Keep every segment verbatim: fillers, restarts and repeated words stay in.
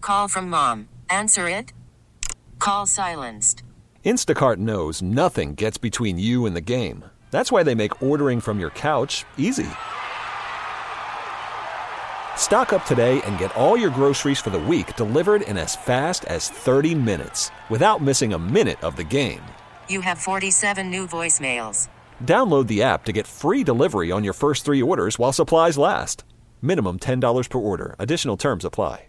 Call from mom. Answer it. Call silenced. Instacart knows nothing gets between you and the game. That's why they make ordering from your couch easy. Stock up today and get all your groceries for the week delivered in as fast as thirty minutes without missing a minute of the game. You have forty-seven new voicemails. Download the app to get free delivery on your first three orders while supplies last. Minimum ten dollars per order. Additional terms apply.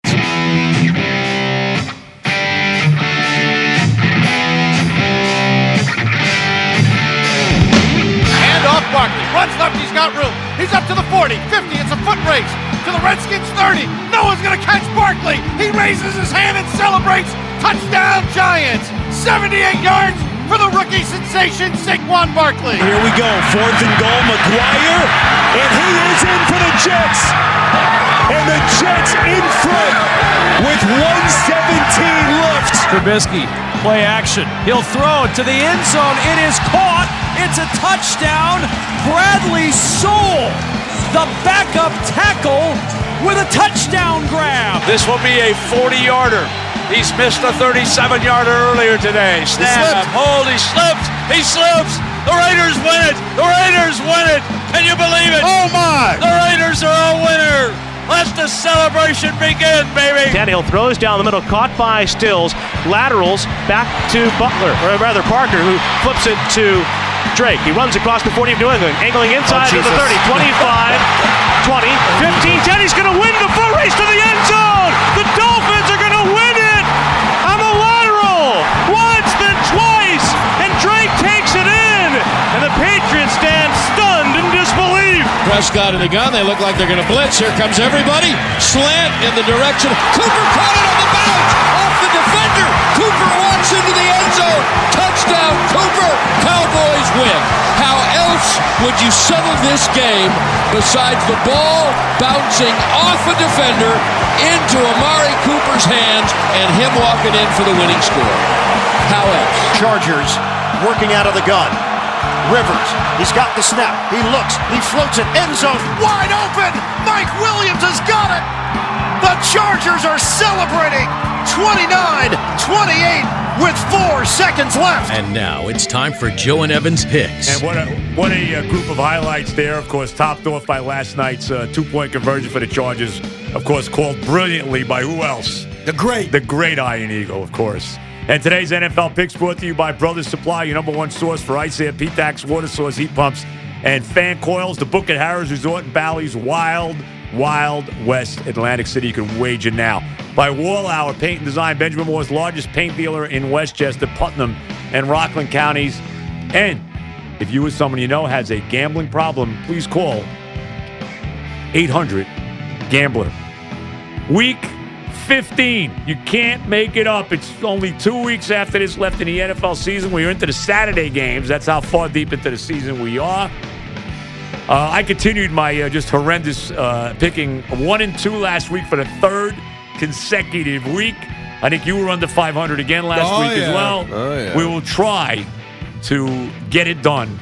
Hand off Barkley. Runs left, he's got room. He's up to the forty, fifty, it's a foot race. To the Redskins thirty. No one's going to catch Barkley. He raises his hand and celebrates. Touchdown, Giants. seventy-eight yards for the rookie sensation, Saquon Barkley. Here we go. Fourth and goal, McGuire. And he is in for the Jets. And the Jets in front with one seventeen left. Trubisky, play action. He'll throw it to the end zone. It is caught. It's a touchdown. Bradley Sowell, the backup tackle, with a touchdown grab. This will be a forty-yarder. He's missed a thirty-seven-yarder earlier today. Snap, hold, he slips, he slips. The Raiders win it. The Raiders win it. Can you believe it? Oh, my. The Raiders are a winner. Let the celebration begin, baby. Tannehill throws down the middle, caught by Stills, laterals back to Butler, or rather Parker, who flips it to Drake. He runs across the forty of New England, angling inside oh, to the thirty, twenty-five, twenty, fifteen, ten. He's going to win the foot race to the end zone. The Dolphins are going to win it on the lateral once, then twice, and Drake takes it in, and the Patriots stand stunned in disbelief. Prescott and the gun, they look like they're going to blitz. Here comes everybody. Slant in the direction. Cooper caught it on the bounce. Off the defender. Cooper walks into the end zone. Touchdown, Cooper. Cowboys win. How else would you settle this game besides the ball bouncing off a defender into Amari Cooper's hands and him walking in for the winning score? How else? Chargers working out of the gun. Rivers, he's got the snap. He looks, he floats it, end zone, wide open. Mike Williams has got it. The Chargers are celebrating twenty-nine twenty-eight with four seconds left. And now it's time for Joe and Evan's picks. And what a what a uh, group of highlights there. Of course, topped off by last night's uh, two-point conversion for the Chargers. Of course, called brilliantly by who else? The great. The great Iron Eagle, of course. And today's N F L picks brought to you by Brothers Supply, your number one source for ice air, P-Tax, water source, heat pumps, and fan coils. The book at Harrah's Resort and Bally's Wild, Wild West Atlantic City. You can wager now. By Wallhour Paint and Design, Benjamin Moore's largest paint dealer in Westchester, Putnam, and Rockland counties. And if you or someone you know has a gambling problem, please call eight hundred gambler. Week fifteen. You can't make it up. It's only two weeks after this left in the N F L season. We're into the Saturday games. That's how far deep into the season we are. Uh, I continued my uh, just horrendous uh, picking one and two last week for the third consecutive week. I think you were under five hundred again last oh, week yeah. as well. Oh, yeah. We will try to get it done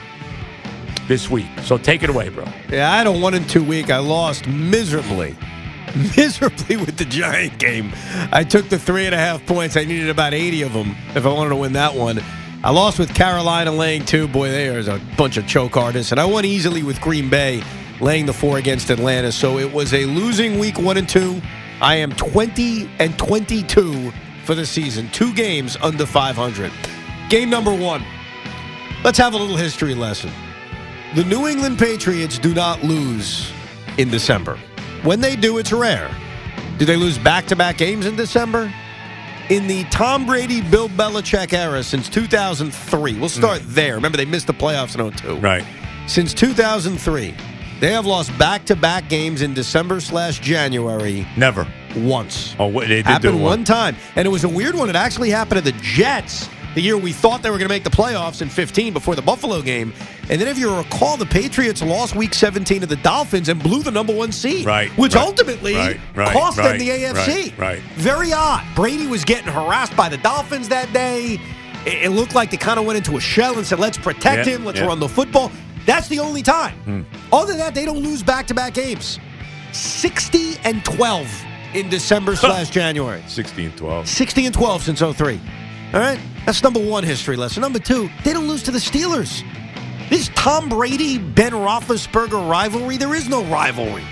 this week. So take it away, bro. Yeah, I had a one and two week. I lost miserably. Miserably with the Giant game. I took the three and a half points. I needed about eighty of them if I wanted to win that one. I lost with Carolina laying two. Boy, there's a bunch of choke artists. And I won easily with Green Bay laying the four against Atlanta. So it was a losing week one and two. I am twenty and twenty-two for the season. Two games under five hundred. Game number one. Let's have a little history lesson. The New England Patriots do not lose in December. When they do, it's rare. Do they lose back-to-back games in December? In the Tom Brady, Bill Belichick era since two thousand three, we'll start mm. there. Remember, they missed the playoffs in oh two. Right. Since two thousand three, they have lost back-to-back games in December slash January. Never. Once. Oh, they did happened do it one time. And it was a weird one. It actually happened to the Jets the year we thought they were going to make the playoffs in fifteen before the Buffalo game. And then if you recall, the Patriots lost week seventeen to the Dolphins and blew the number one seed. Right. Which right, ultimately right, right, cost right, them the A F C. Right, right. Very odd. Brady was getting harassed by the Dolphins that day. It, it looked like they kind of went into a shell and said, let's protect yeah, him, let's yeah. run the football. That's the only time. Hmm. Other than that, they don't lose back-to-back games. sixty and twelve in December slash January? sixty and twelve. sixty and twelve since oh three. All right? That's number one history lesson. Number two, they don't lose to the Steelers. This Tom Brady, Ben Roethlisberger rivalry, there is no rivalry.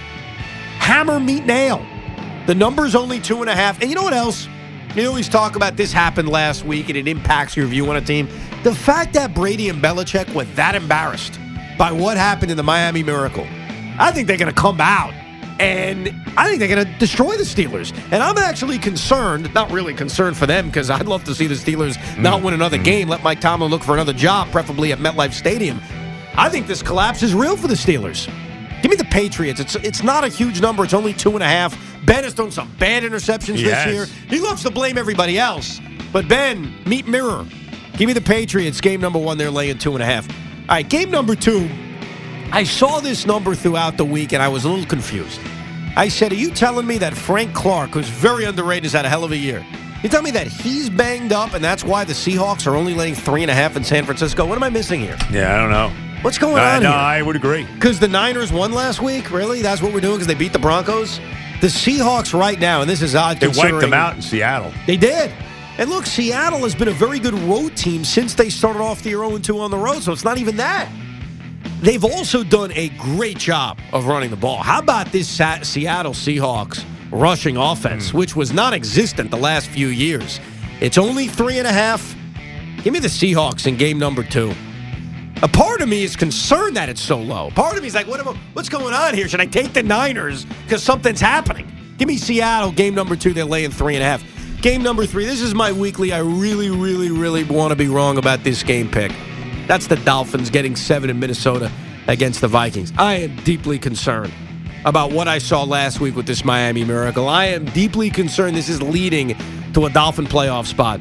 Hammer meet nail. The number's only two and a half. And you know what else? You always talk about this happened last week and it impacts your view on a team. The fact that Brady and Belichick were that embarrassed by what happened in the Miami Miracle, I think they're going to come out and I think they're going to destroy the Steelers. And I'm actually concerned, not really concerned for them because I'd love to see the Steelers not win another game, let Mike Tomlin look for another job, preferably at MetLife Stadium. I think this collapse is real for the Steelers. Give me the Patriots. It's it's not a huge number. It's only two and a half. Ben has thrown some bad interceptions Yes. this year. He loves to blame everybody else. But Ben, meet mirror. Give me the Patriots. Game number one, they're laying two and a half. All right, game number two. I saw this number throughout the week, and I was a little confused. I said, are you telling me that Frank Clark, who's very underrated, has had a hell of a year? You tell me that he's banged up, and that's why the Seahawks are only laying three and a half in San Francisco? What am I missing here? Yeah, I don't know. What's going Uh, on no, here? I would agree. Because the Niners won last week? Really? That's what we're doing because they beat the Broncos? The Seahawks right now, and this is odd They considering... wiped them out in Seattle. They did. And look, Seattle has been a very good road team since they started off the oh and two on the road, so it's not even that. They've also done a great job of running the ball. How about this Sa- Seattle Seahawks rushing offense, which was non-existent the last few years? It's only three and a half. Give me the Seahawks in game number two. A part of me is concerned that it's so low. Part of me is like, what am I, what's going on here? Should I take the Niners because something's happening? Give me Seattle, game number two. They're laying three and a half. Game number three. This is my weekly. I really, really, really want to be wrong about this game pick. That's the Dolphins getting seven in Minnesota against the Vikings. I am deeply concerned about what I saw last week with this Miami Miracle. I am deeply concerned this is leading to a Dolphin playoff spot.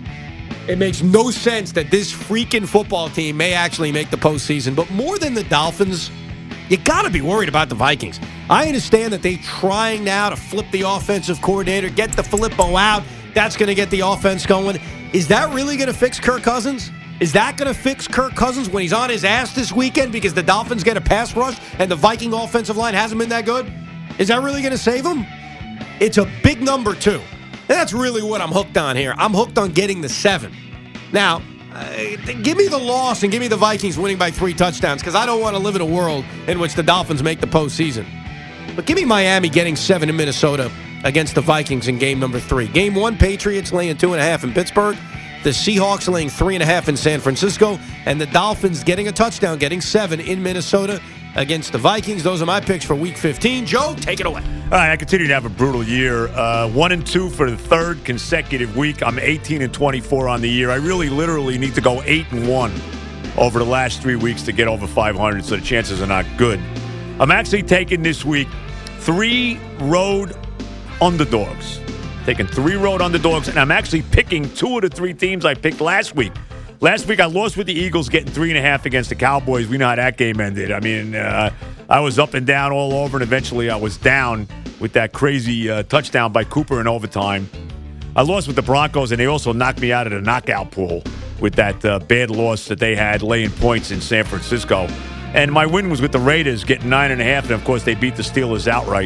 It makes no sense that this freaking football team may actually make the postseason. But more than the Dolphins, you got to be worried about the Vikings. I understand that they're trying now to flip the offensive coordinator, get the Filippo out. That's going to get the offense going. Is that really going to fix Kirk Cousins? Is that going to fix Kirk Cousins when he's on his ass this weekend because the Dolphins get a pass rush and the Viking offensive line hasn't been that good? Is that really going to save him? It's a big number, too. And that's really what I'm hooked on here. I'm hooked on getting the seven. Now, uh, give me the loss and give me the Vikings winning by three touchdowns because I don't want to live in a world in which the Dolphins make the postseason. But give me Miami getting seven in Minnesota against the Vikings in game number three. Game one, Patriots laying two and a half in Pittsburgh. The Seahawks laying three and a half in San Francisco. And the Dolphins getting a touchdown, getting seven in Minnesota against the Vikings. Those are my picks for week fifteen. Joe, take it away. All right, I continue to have a brutal year. Uh, one and two for the third consecutive week. I'm eighteen and twenty-four on the year. I really, literally need to go eight and one over the last three weeks to get over five hundred, so the chances are not good. I'm actually taking this week three road underdogs. Taking three road underdogs, and I'm actually picking two of the three teams I picked last week. Last week, I lost with the Eagles, getting three and a half against the Cowboys. We know how that game ended. I mean, uh, I was up and down all over, and eventually I was down with that crazy uh, touchdown by Cooper in overtime. I lost with the Broncos, and they also knocked me out of the knockout pool with that uh, bad loss that they had laying points in San Francisco. And my win was with the Raiders, getting nine and a half, and of course they beat the Steelers outright.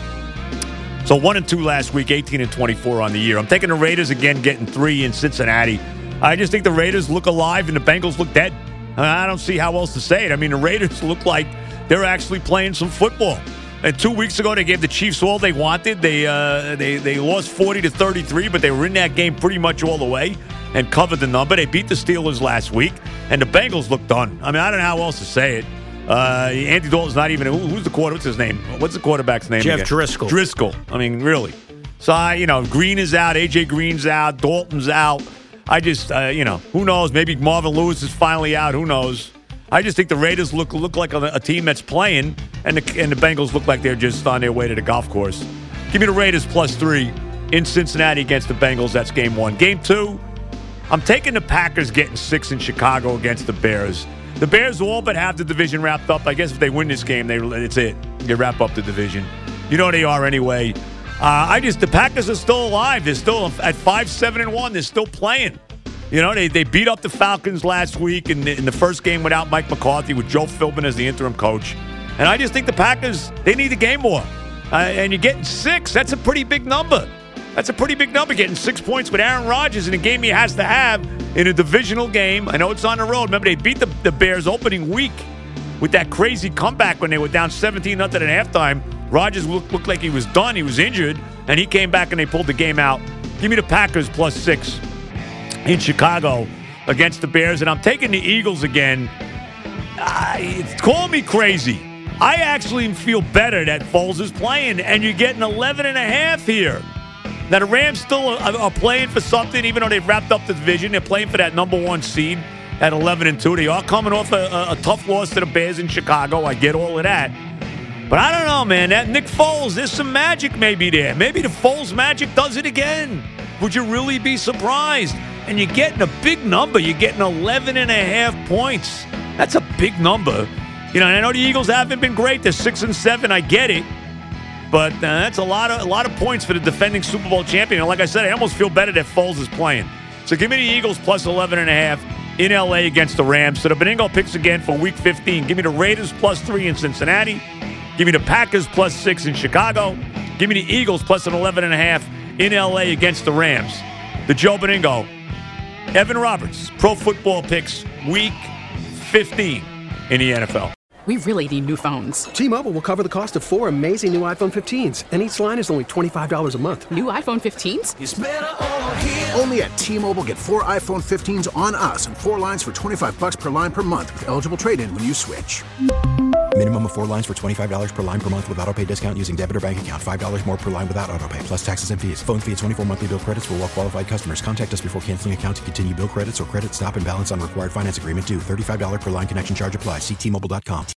So one and two last week, eighteen and twenty-four on the year. I'm taking the Raiders again, getting three in Cincinnati. I just think the Raiders look alive and the Bengals look dead. I don't see how else to say it. I mean, the Raiders look like they're actually playing some football. And two weeks ago, they gave the Chiefs all they wanted. They uh, they they lost forty to thirty-three, but they were in that game pretty much all the way and covered the number. They beat the Steelers last week, and the Bengals look done. I mean, I don't know how else to say it. Uh, Andy Dalton's not even. Who, who's the quarter? What's his name? What's the quarterback's name? Jeff again? Driscoll. Driscoll. I mean, really. So I, you know, Green is out. A J Green's out. Dalton's out. I just, uh, you know, who knows? Maybe Marvin Lewis is finally out. Who knows? I just think the Raiders look look like a, a team that's playing, and the and the Bengals look like they're just on their way to the golf course. Give me the Raiders plus three in Cincinnati against the Bengals. That's game one. Game two, I'm taking the Packers getting six in Chicago against the Bears. The Bears all but have the division wrapped up. I guess if they win this game, they it's it. They wrap up the division. You know they are anyway. Uh, I just the Packers are still alive. They're still at five, seven, and one. They're still playing. You know they they beat up the Falcons last week in the, in the first game without Mike McCarthy with Joe Philbin as the interim coach. And I just think the Packers they need the game more. Uh, and you're getting six. That's a pretty big number. That's a pretty big number, getting six points with Aaron Rodgers in a game he has to have in a divisional game. I know it's on the road. Remember, they beat the, the Bears opening week with that crazy comeback when they were down seventeen nothing at halftime. Rodgers looked, looked like he was done. He was injured, and he came back and they pulled the game out. Give me the Packers plus six in Chicago against the Bears, and I'm taking the Eagles again. Uh, it's call me crazy. I actually feel better that Foles is playing, and you're getting eleven and a half here. Now, the Rams still are, are playing for something, even though they've wrapped up the division. They're playing for that number one seed at eleven and two. They are coming off a, a, a tough loss to the Bears in Chicago. I get all of that. But I don't know, man. That Nick Foles, there's some magic maybe there. Maybe the Foles magic does it again. Would you really be surprised? And you're getting a big number. You're getting eleven and a half points. That's a big number. You know, and I know the Eagles haven't been great. They're six and seven. I get it. But uh, that's a lot of a lot of points for the defending Super Bowl champion. And like I said, I almost feel better that Foles is playing. So give me the Eagles plus eleven and a half in L A against the Rams. So the Benigno picks again for Week fifteen. Give me the Raiders plus three in Cincinnati. Give me the Packers plus six in Chicago. Give me the Eagles plus an eleven and a half in L A against the Rams. The Joe Benigno, Evan Roberts, Pro Football Picks, Week fifteen in the N F L. We really need new phones. T-Mobile will cover the cost of four amazing new iPhone fifteens, and each line is only twenty-five dollars a month. New iPhone fifteens? It's better over here. Only at T-Mobile, get four iPhone fifteens on us and four lines for twenty-five dollars per line per month with eligible trade-in when you switch. Minimum of four lines for twenty-five dollars per line per month with autopay discount using debit or bank account. five dollars more per line without autopay, plus taxes and fees. Phone fee at twenty-four monthly bill credits for well-qualified customers. Contact us before canceling account to continue bill credits or credit stop and balance on required finance agreement due. thirty-five dollars per line connection charge applies. See T Mobile dot com.